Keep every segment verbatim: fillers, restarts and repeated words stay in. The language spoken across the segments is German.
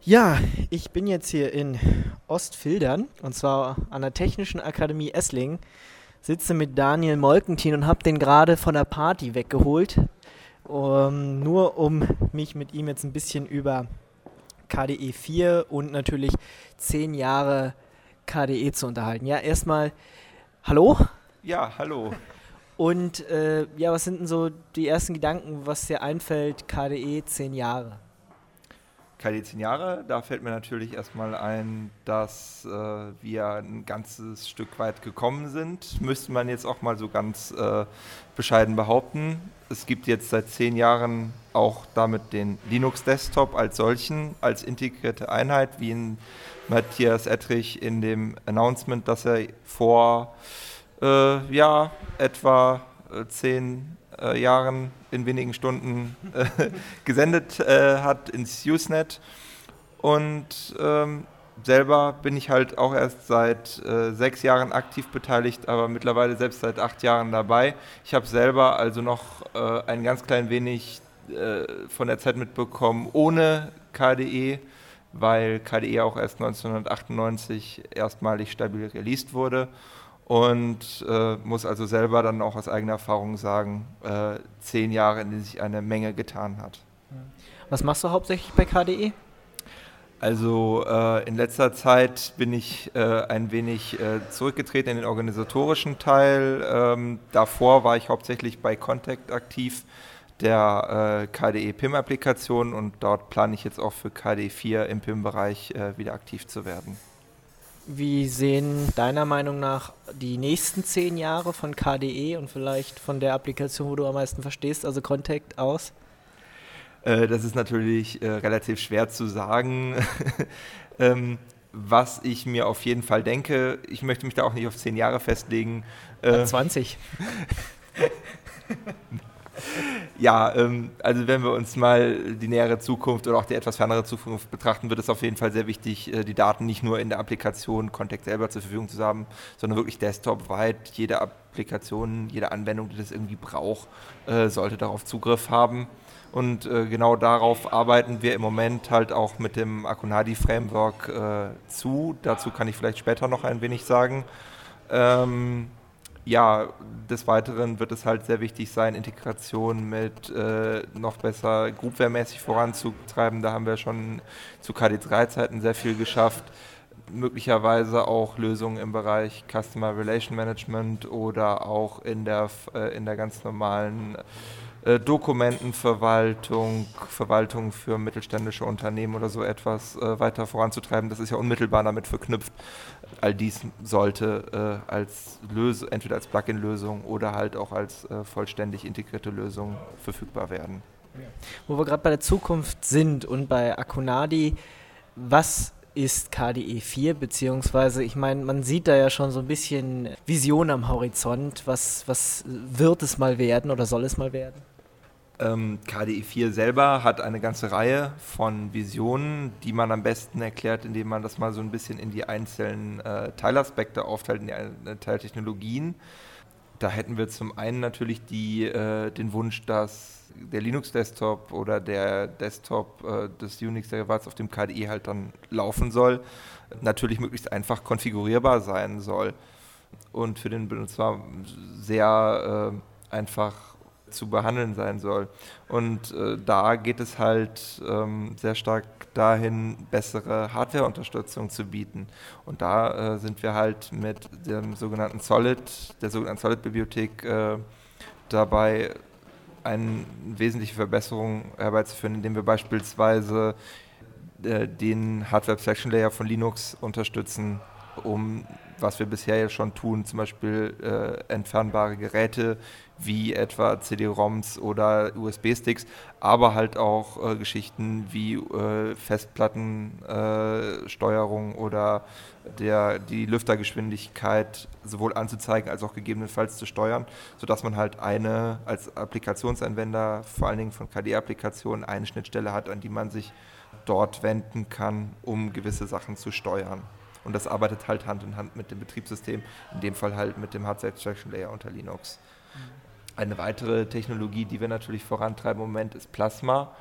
Ja, ich bin jetzt hier in Ostfildern und zwar an der Technischen Akademie Esslingen, sitze mit Daniel Molkentin und habe den gerade von der Party weggeholt, um, nur um mich mit ihm jetzt ein bisschen über K D E vier und natürlich zehn Jahre K D E zu unterhalten. Ja, erstmal hallo. Ja, hallo. Und äh, ja, was sind denn so die ersten Gedanken, was dir einfällt, K D E zehn Jahre? K D E zehn Jahre, da fällt mir natürlich erstmal ein, dass äh, wir ein ganzes Stück weit gekommen sind. Müsste man jetzt auch mal so ganz äh, bescheiden behaupten. Es gibt jetzt seit zehn Jahren auch damit den Linux-Desktop als solchen, als integrierte Einheit, wie in Matthias Ettrich in dem Announcement, das er vor äh, ja, etwa äh, zehn äh, Jahren in wenigen Stunden äh, gesendet äh, hat ins Usenet. Und ähm, selber bin ich halt auch erst seit äh, sechs Jahren aktiv beteiligt, aber mittlerweile selbst seit acht Jahren dabei. Ich habe selber also noch äh, ein ganz klein wenig äh, von der Zeit mitbekommen ohne K D E, weil K D E auch erst neunzehnhundertachtundneunzig erstmalig stabil released wurde. Und äh, muss also selber dann auch aus eigener Erfahrung sagen, äh, zehn Jahre, in denen sich eine Menge getan hat. Was machst du hauptsächlich bei K D E? Also äh, in letzter Zeit bin ich äh, ein wenig äh, zurückgetreten in den organisatorischen Teil. Ähm, davor war ich hauptsächlich bei Contact aktiv, der äh, K D E P I M-Applikation, und dort plane ich jetzt auch für K D E vier im P I M-Bereich äh, wieder aktiv zu werden. Wie sehen deiner Meinung nach die nächsten zehn Jahre von K D E und vielleicht von der Applikation, wo du am meisten verstehst, also Contact, aus? Äh, das ist natürlich äh, relativ schwer zu sagen. ähm, was ich mir auf jeden Fall denke, ich möchte mich da auch nicht auf zehn Jahre festlegen. Äh, zwanzig. Ja, ähm, also wenn wir uns mal die nähere Zukunft oder auch die etwas fernere Zukunft betrachten, wird es auf jeden Fall sehr wichtig, äh, die Daten nicht nur in der Applikation Contact selber zur Verfügung zu haben, sondern wirklich desktopweit. Jede Applikation, jede Anwendung, die das irgendwie braucht, äh, sollte darauf Zugriff haben. Und äh, genau darauf arbeiten wir im Moment halt auch mit dem Akonadi-Framework äh, zu. Dazu kann ich vielleicht später noch ein wenig sagen. Ähm, Ja, des Weiteren wird es halt sehr wichtig sein, Integration mit äh, noch besser Groupware-mäßig voranzutreiben. Da haben wir schon zu K D drei Zeiten sehr viel geschafft. Möglicherweise auch Lösungen im Bereich Customer Relation Management oder auch in der, äh, in der ganz normalen äh, Dokumentenverwaltung, Verwaltung für mittelständische Unternehmen oder so etwas äh, weiter voranzutreiben. Das ist ja unmittelbar damit verknüpft. All dies sollte äh, als Lösung, entweder als Plugin-Lösung oder halt auch als äh, vollständig integrierte Lösung verfügbar werden. Wo wir gerade bei der Zukunft sind und bei Akonadi, was ist K D E vier, beziehungsweise, ich meine, man sieht da ja schon so ein bisschen Vision am Horizont, was, was wird es mal werden oder soll es mal werden? Ähm, K D E vier selber hat eine ganze Reihe von Visionen, die man am besten erklärt, indem man das mal so ein bisschen in die einzelnen äh, Teilaspekte aufteilt, in die äh, Teiltechnologien. Da hätten wir zum einen natürlich die, äh, den Wunsch, dass der Linux-Desktop oder der Desktop äh, des Unix-Derivats auf dem K D E halt dann laufen soll, natürlich möglichst einfach konfigurierbar sein soll und für den Benutzer sehr äh, einfach zu behandeln sein soll. Und äh, da geht es halt ähm, sehr stark dahin, bessere Hardware-Unterstützung zu bieten. Und da äh, sind wir halt mit dem sogenannten Solid, der sogenannten Solid-Bibliothek äh, dabei, eine wesentliche Verbesserung herbeizuführen, indem wir beispielsweise äh, den Hardware-Abstraction-Layer von Linux unterstützen, um, was wir bisher ja schon tun, zum Beispiel äh, entfernbare Geräte wie etwa C D-ROMs oder U S B-Sticks, aber halt auch äh, Geschichten wie äh, Festplattensteuerung äh, oder der, die Lüftergeschwindigkeit sowohl anzuzeigen als auch gegebenenfalls zu steuern, sodass man halt eine als Applikationsanwender, vor allen Dingen von K D E-Applikationen, eine Schnittstelle hat, an die man sich dort wenden kann, um gewisse Sachen zu steuern. Und das arbeitet halt Hand in Hand mit dem Betriebssystem, in dem Fall halt mit dem Hardware Abstraction Layer unter Linux. Eine weitere Technologie, die wir natürlich vorantreiben im Moment, ist Plasma.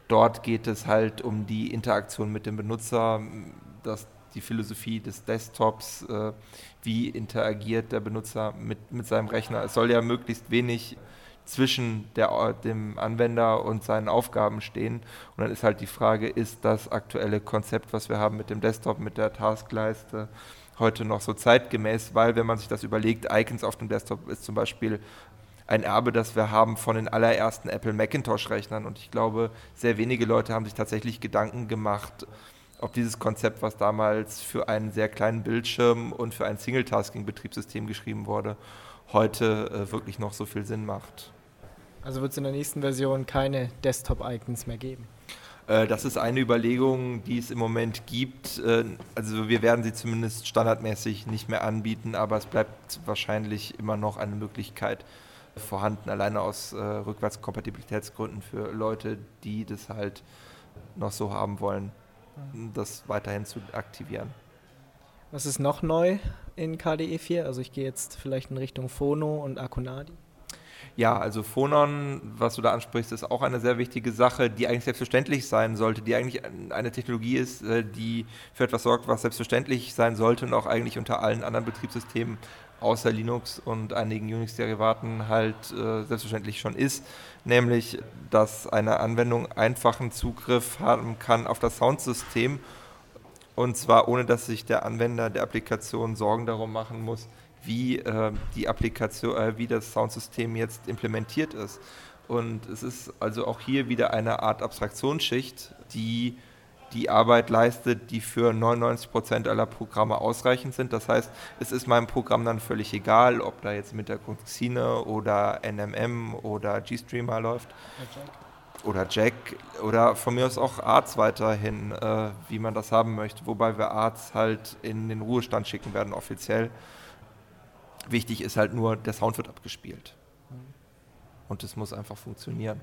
dort geht es halt um die Interaktion mit dem Benutzer, das, die Philosophie des Desktops, äh, wie interagiert der Benutzer mit, mit seinem Rechner. Es soll ja möglichst wenig zwischen der, dem Anwender und seinen Aufgaben stehen. Und dann ist halt die Frage, ist das aktuelle Konzept, was wir haben mit dem Desktop, mit der Taskleiste, heute noch so zeitgemäß? Weil, wenn man sich das überlegt, Icons auf dem Desktop ist zum Beispiel ein Erbe, das wir haben von den allerersten Apple Macintosh-Rechnern. Und ich glaube, sehr wenige Leute haben sich tatsächlich Gedanken gemacht, ob dieses Konzept, was damals für einen sehr kleinen Bildschirm und für ein Single-Tasking-Betriebssystem geschrieben wurde, heute äh, wirklich noch so viel Sinn macht. Also wird es in der nächsten Version keine Desktop-Icons mehr geben? Äh, das ist eine Überlegung, die es im Moment gibt. Äh, also wir werden sie zumindest standardmäßig nicht mehr anbieten, aber es bleibt wahrscheinlich immer noch eine Möglichkeit vorhanden, alleine aus äh, Rückwärtskompatibilitätsgründen für Leute, die das halt noch so haben wollen, das weiterhin zu aktivieren. Was ist noch neu in K D E vier? Also ich gehe jetzt vielleicht in Richtung Phono und Akonadi. Ja, also Phonon, was du da ansprichst, ist auch eine sehr wichtige Sache, die eigentlich selbstverständlich sein sollte, die eigentlich eine Technologie ist, die für etwas sorgt, was selbstverständlich sein sollte und auch eigentlich unter allen anderen Betriebssystemen außer Linux und einigen Unix-Derivaten halt äh, selbstverständlich schon ist, nämlich, dass eine Anwendung einfachen Zugriff haben kann auf das Soundsystem, und zwar ohne, dass sich der Anwender der Applikation Sorgen darum machen muss, wie äh, die Applikation, äh, wie das Soundsystem jetzt implementiert ist. Und es ist also auch hier wieder eine Art Abstraktionsschicht, die die Arbeit leistet, die für neunundneunzig Prozent aller Programme ausreichend sind. Das heißt, es ist meinem Programm dann völlig egal, ob da jetzt im Hintergrund Xine oder N M M oder GStreamer läuft. Oder Jack oder von mir aus auch Arts weiterhin, äh, wie man das haben möchte. Wobei wir Arts halt in den Ruhestand schicken werden offiziell. Wichtig ist halt nur, der Sound wird abgespielt. Und es muss einfach funktionieren.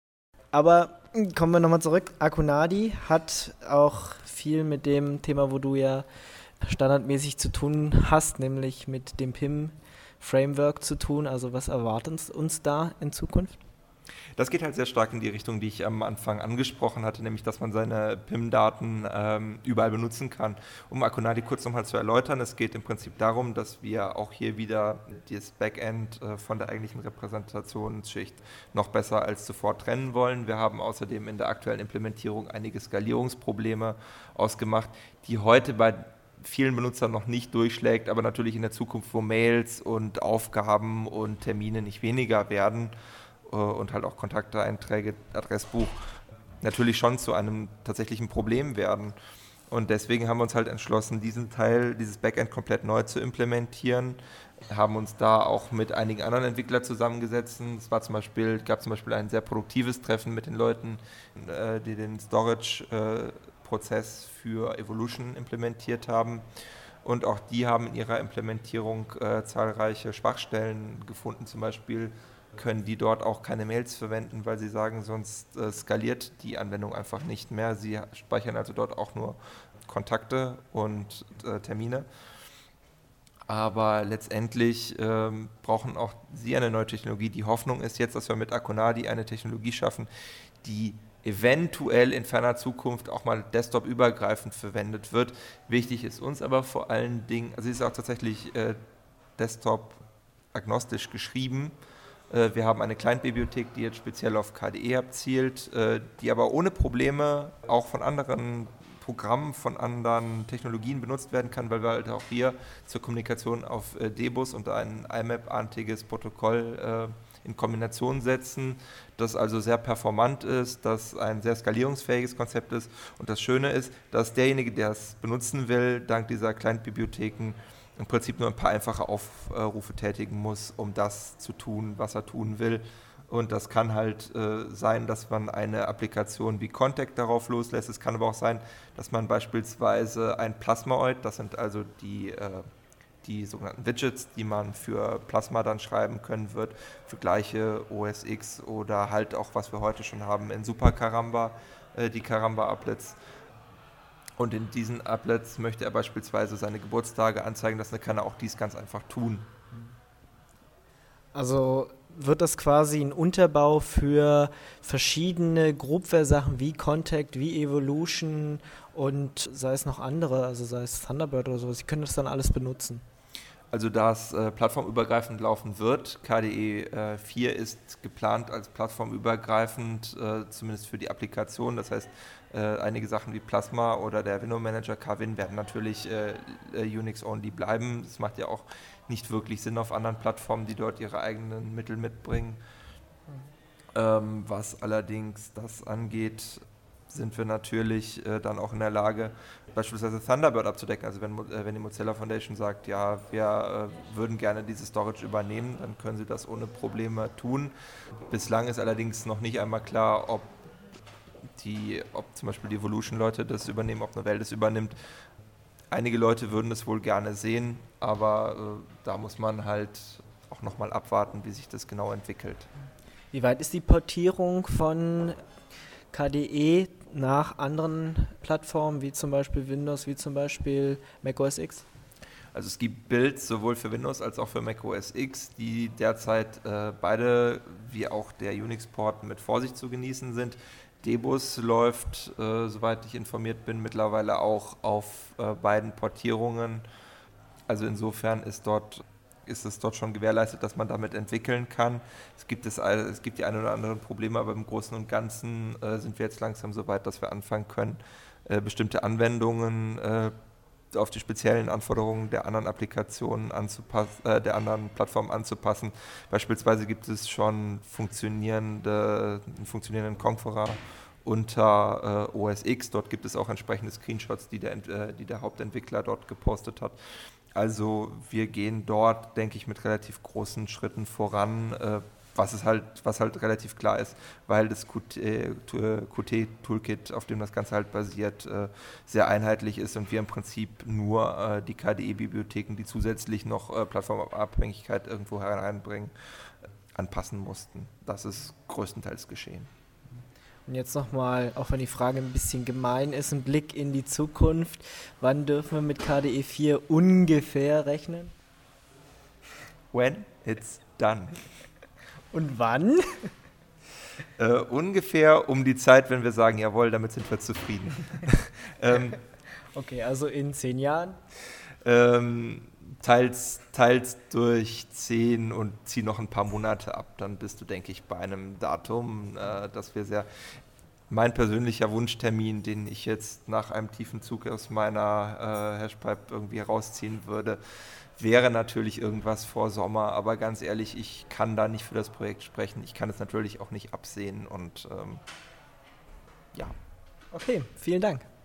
Aber kommen wir nochmal zurück. Akonadi hat auch viel mit dem Thema, wo du ja standardmäßig zu tun hast, nämlich mit dem P I M-Framework zu tun. Also was erwartet uns da in Zukunft? Das geht halt sehr stark in die Richtung, die ich am Anfang angesprochen hatte, nämlich, dass man seine P I M-Daten ähm, überall benutzen kann. Um Akonadi kurz nochmal zu erläutern, es geht im Prinzip darum, dass wir auch hier wieder das Backend äh, von der eigentlichen Repräsentationsschicht noch besser als zuvor trennen wollen. Wir haben außerdem in der aktuellen Implementierung einige Skalierungsprobleme ausgemacht, die heute bei vielen Benutzern noch nicht durchschlägt, aber natürlich in der Zukunft, wo Mails und Aufgaben und Termine nicht weniger werden, und halt auch Kontakteinträge, Adressbuch natürlich schon zu einem tatsächlichen Problem werden. Und deswegen haben wir uns halt entschlossen, diesen Teil, dieses Backend komplett neu zu implementieren, haben uns da auch mit einigen anderen Entwicklern zusammengesetzt. Es war zum Beispiel, gab zum Beispiel ein sehr produktives Treffen mit den Leuten, äh, die den Storage-Prozess äh, für Evolution implementiert haben. Und auch die haben in ihrer Implementierung äh, zahlreiche Schwachstellen gefunden, zum Beispiel können die dort auch keine Mails verwenden, weil sie sagen, sonst äh, skaliert die Anwendung einfach nicht mehr. Sie speichern also dort auch nur Kontakte und äh, Termine. Aber letztendlich ähm, brauchen auch sie eine neue Technologie. Die Hoffnung ist jetzt, dass wir mit Akonadi eine Technologie schaffen, die eventuell in ferner Zukunft auch mal desktop-übergreifend verwendet wird. Wichtig ist uns aber vor allen Dingen, also sie ist auch tatsächlich äh, desktop-agnostisch geschrieben. Wir haben eine Client-Bibliothek, die jetzt speziell auf K D E abzielt, die aber ohne Probleme auch von anderen Programmen, von anderen Technologien benutzt werden kann, weil wir halt auch hier zur Kommunikation auf D-Bus und ein I M A P-artiges Protokoll in Kombination setzen, das also sehr performant ist, das ein sehr skalierungsfähiges Konzept ist. Und das Schöne ist, dass derjenige, der es benutzen will, dank dieser Client-Bibliotheken im Prinzip nur ein paar einfache Aufrufe tätigen muss, um das zu tun, was er tun will. Und das kann halt äh, sein, dass man eine Applikation wie Contact darauf loslässt. Es kann aber auch sein, dass man beispielsweise ein Plasmaoid, das sind also die, äh, die sogenannten Widgets, die man für Plasma dann schreiben können wird, für gleiche O S X oder halt auch, was wir heute schon haben in Super Caramba, äh, die Caramba-Applets. Und in diesen Applets möchte er beispielsweise seine Geburtstage anzeigen lassen, dann kann er auch dies ganz einfach tun. Also wird das quasi ein Unterbau für verschiedene Groupware-Sachen wie Contact, wie Evolution und sei es noch andere, also sei es Thunderbird oder so. Sie können das dann alles benutzen. Also da es äh, plattformübergreifend laufen wird, K D E äh, vier ist geplant als plattformübergreifend, äh, zumindest für die Applikation. Das heißt, äh, einige Sachen wie Plasma oder der Window Manager K Win werden natürlich äh, Unix-only bleiben. Das macht ja auch nicht wirklich Sinn auf anderen Plattformen, die dort ihre eigenen Mittel mitbringen. Ähm, was allerdings das angeht, sind wir natürlich äh, dann auch in der Lage, beispielsweise Thunderbird abzudecken. Also wenn, äh, wenn die Mozilla Foundation sagt, ja, wir äh, würden gerne diese Storage übernehmen, dann können sie das ohne Probleme tun. Bislang ist allerdings noch nicht einmal klar, ob, die, ob zum Beispiel die Evolution-Leute das übernehmen, ob Novell das übernimmt. Einige Leute würden das wohl gerne sehen, aber äh, da muss man halt auch nochmal abwarten, wie sich das genau entwickelt. Wie weit ist die Portierung von K D E nach anderen Plattformen, wie zum Beispiel Windows, wie zum Beispiel Mac O S X? Also es gibt Builds sowohl für Windows als auch für Mac O S X, die derzeit äh, beide, wie auch der Unix-Port, mit Vorsicht zu genießen sind. Debus läuft, äh, soweit ich informiert bin, mittlerweile auch auf äh, beiden Portierungen. Also insofern ist dort ist es dort schon gewährleistet, dass man damit entwickeln kann. Es gibt, es, es gibt die ein oder anderen Probleme, aber im Großen und Ganzen äh, sind wir jetzt langsam so weit, dass wir anfangen können, äh, bestimmte Anwendungen äh, auf die speziellen Anforderungen der anderen Applikationen anzupassen, äh, der anderen Plattformen anzupassen. Beispielsweise gibt es schon funktionierende, einen funktionierenden Conqueror unter äh, O S X. Dort gibt es auch entsprechende Screenshots, die der, äh, die der Hauptentwickler dort gepostet hat. Also wir gehen dort, denke ich, mit relativ großen Schritten voran, äh, was, ist halt, was halt relativ klar ist, weil das Qt T-Toolkit, auf dem das Ganze halt basiert, äh, sehr einheitlich ist und wir im Prinzip nur äh, die K D E-Bibliotheken, die zusätzlich noch äh, Plattformabhängigkeit irgendwo hereinbringen, äh, anpassen mussten. Das ist größtenteils geschehen. Und jetzt nochmal, auch wenn die Frage ein bisschen gemein ist, ein Blick in die Zukunft. Wann dürfen wir mit K D E vier ungefähr rechnen? When it's done. Und wann? Äh, ungefähr um die Zeit, wenn wir sagen, jawohl, damit sind wir zufrieden. ähm, okay, also in zehn Jahren? Ähm, teils, teils durch zehn und zieh noch ein paar Monate ab. Dann bist du, denke ich, bei einem Datum, äh, das wir sehr... Mein persönlicher Wunschtermin, den ich jetzt nach einem tiefen Zug aus meiner äh, Hashpipe irgendwie rausziehen würde, wäre natürlich irgendwas vor Sommer. Aber ganz ehrlich, ich kann da nicht für das Projekt sprechen. Ich kann es natürlich auch nicht absehen und ähm, ja. Okay, vielen Dank.